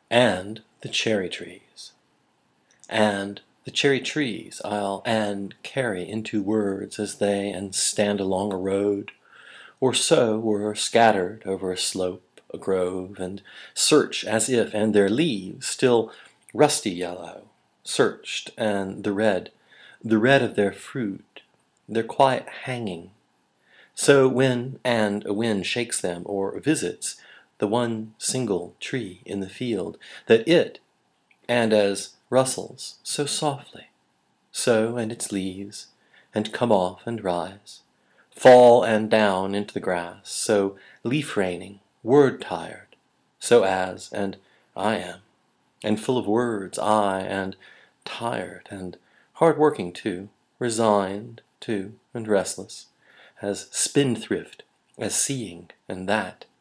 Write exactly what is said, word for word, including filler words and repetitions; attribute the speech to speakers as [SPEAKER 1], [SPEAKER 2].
[SPEAKER 1] And the cherry trees. And the cherry trees I'll and carry into words as they and stand along a road, or so, or scattered over a slope, a grove, and search as if, and their leaves, still rusty yellow, searched, and the red, the red of their fruit, their quiet hanging. So when and a wind shakes them, or visits the one single tree in the field, that it, and as rustles so softly, so and its leaves, and come off and rise, fall and down into the grass, so leaf-raining, word-tired, so as, and I am, and full of words, I, and tired, and hard-working too, resigned too, and restless, as spendthrift, as seeing, and that,